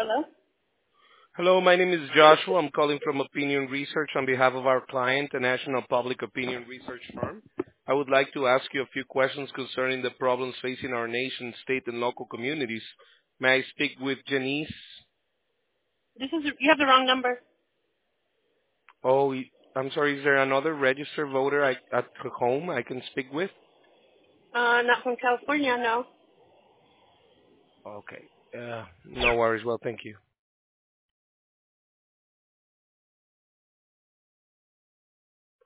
Hello? Hello, my name is Joshua. I'm calling from Opinion Research on behalf of our client, a national public opinion research firm. I would like to ask you a few questions concerning the problems facing our nation, state, and local communities. May I speak with Janice? You have the wrong number. I'm sorry, is there another registered voter at home I can speak with? Not from California, no. Okay. No worries. Well, thank you.